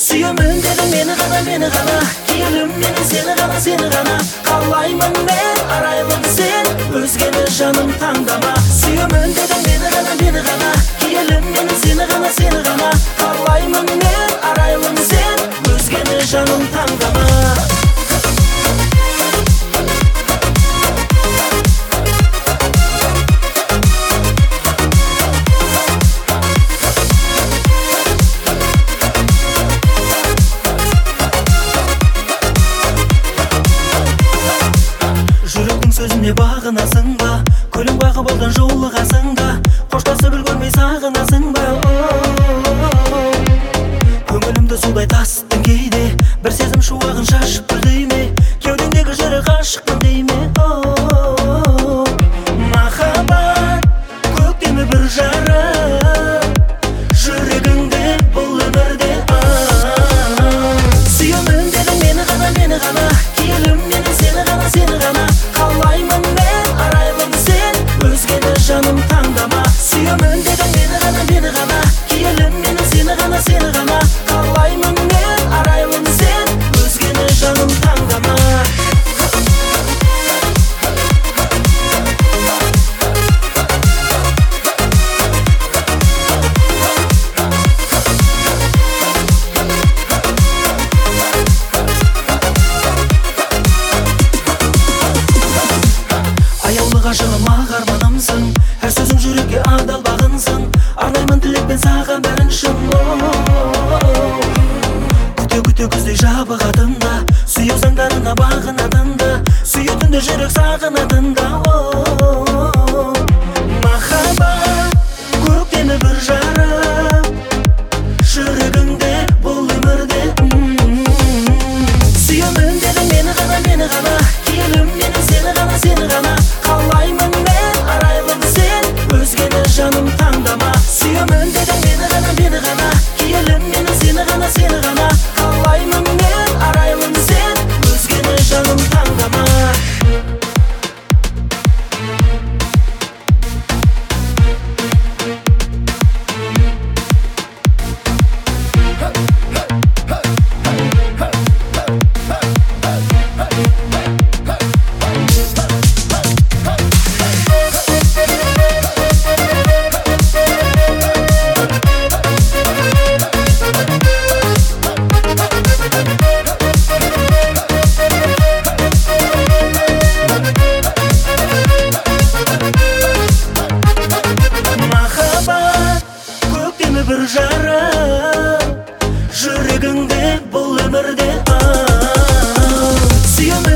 Сүйемін дедің мені ғана Келім менің сені ғана Қалаймын мен арайлым сен Өзгені жаным таңдама Сүйемін дедің мені ғана Келім менің сені ғана Қалаймын мен арайлым сен Өзгені жаным таңдама Сөзіне бағынасың ба? Көлің бағып олдан жолығасың ба? Қоштасып үлгермей сағынасың ба? Көңілімді судай тасыттың кейде Бір сезім шуағын шашып күлдей ме? Кеудеңдегі жыры ғашықпын дей ме? Махаббат көктемі бір жарық Жүрегіңде бұл өмірде Сүйемін дедің мені ғана Келім менің сені ғана Қалаймын мен арайлым сен Өзгені жаным таңдама Сүйемін дедің мені ғана Келім менің сені ғана Қалаймын мен арайлым сен Өзгені жаным таңдама Ғашығым арманымсың Әр сөзің жүрекке адал бағынсың Арнаймын тілекпен саған бәрін шын Күте күздей жабығатында Сүйу заңдарына бағынатында Сүйетінді жүрек сағынатында Махаббат көктемі бір жарық Жүрегіңде бұл өмірде Сүйемін дедің мені ғана Келім менің сені ғана Қалаймын мен арайлым сен Өзгені жаным таңдама Сүйемін дедің мені ғана Келім менің сені ғана Қалаймын мен арайлым сен Өзгені жаным таңдама бір жарық Жүрегіңде бұл өмірде Сүйемін